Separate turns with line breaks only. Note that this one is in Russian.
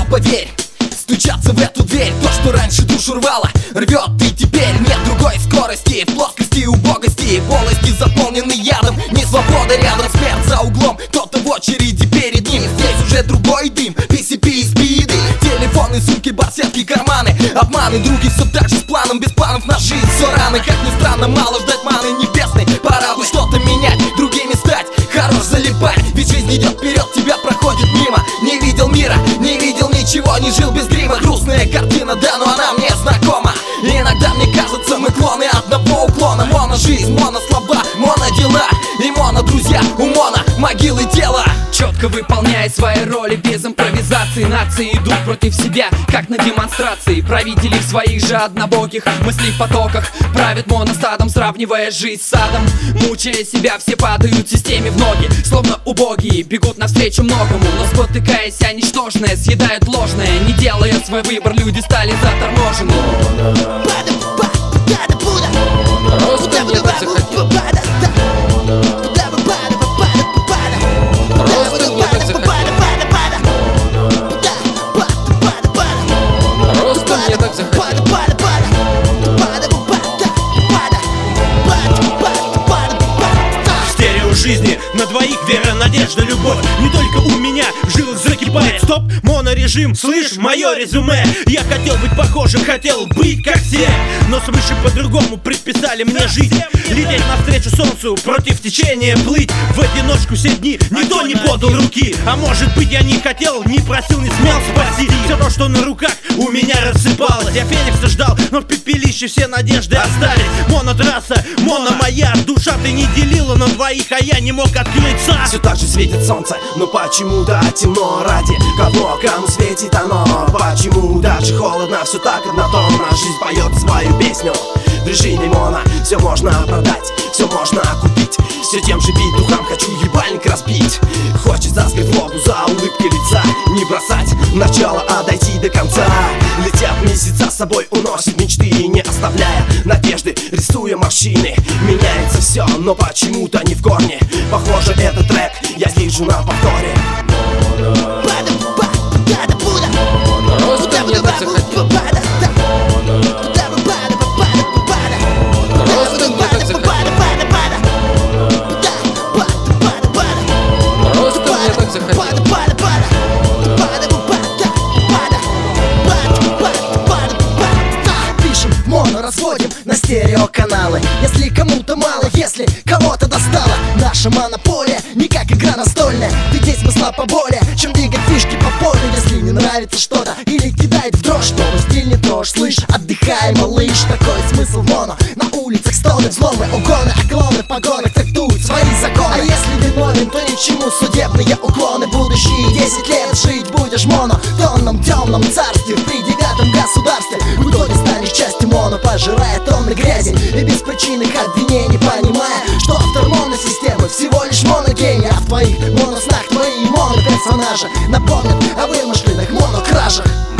поверь, стучаться в эту дверь. То, что раньше душу рвало, рвет и теперь. Нет другой скорости, в плоскости убогости. Полости заполнены ядом, не свобода рядом. Смерть за углом, кто-то в очереди перед ним. Здесь уже другой дым, PCP и спиды. Телефоны, сумки, барсетки, карманы. Обманы, други, все так же с планом. Без планов на жизнь, все рано. Как ни странно, мало ждать маны небесной. Пора бы что-то менять, другими стать. Хорош залипать, ведь жизнь идет вперед, тебя проходит мимо. Не видел мира, не видел ничего, не жил без грима. Грустная картина, да, но она мне знакома. И иногда мне кажется, мы клоны одного уклона. Моно жизнь, моно слова, моно дела. И моно друзья, у моно могилы тела.
Четко выполняя свои роли без импровизации. Нации идут против себя, как на демонстрации. Правители в своих же однобоких мыслей потоках правят моностадом, сравнивая жизнь с садом. Мучая себя, все падают системе в ноги, словно убогие, бегут навстречу многому. Но спотыкаясь о ничтожное, съедают ложное. Не делая свой выбор, люди стали заторможены.
Просто мне так захотелось.
Жизни на двоих вера, надежда, любовь. Не только у меня в жилах закипает. Стоп, монорежим, слышь, мое резюме. Я хотел быть похожим, хотел быть как все, но свыше по-другому предписали мне жить. Лететь навстречу солнцу, против течения плыть. В одиночку все дни никто не подал руки. А может быть я не хотел, не просил, не смел спасти. Все то, что на руках у меня рассыпалось. Я Феникса ждал, но в пепелище все надежды остались. Монотрасса, моно моя душа, ты не делила на двоих, а я не мог открыться.
Все так же светит солнце, но почему-то темно. Ради кого, кому светит оно? Почему даже холодно, все так однотонно. Жизнь поет свою песню в режиме моно. Все можно продать, все можно купить. Все тем же духам хочу ебальник разбить. Хочется скрыть воду за улыбкой лица. Не бросать начало, а дойти до конца. Летят месяца, с собой уносят мечты, не оставляя надежды, рисуя морщины. Меняется все, но почему-то не в корне. Похоже, этот трек я вижу на повторе.
Просто мне так захотелось. Просто мне так захотелось.
Пишем моно, разводим на стереоканалы. Если кому-то мало, если кого-то достало. Наша монополия не как игра настольная. Ведь есть смысла поболее, чем двигать фишки по полю. Если не нравится что-то или кидает в дрожь, то стиль не трожь, слышь, отдыхай, малыш. Такой смысл в моно. На улицах стоны, взломы, угоны, а клоны в погонах трактуют свои законы. А если виновен, то ничему судебные уклоны. Будущие 10 лет жить будешь моно в тонном темном царстве, в придевятом государстве. В итоге станешь частью моно, пожирая тонны грязи и беспричинных обвинений, понимая, что автор моносистемы всего лишь моногений. А в твоих моноснах твои моно-персонажи напомнят о вымышленных монокражах.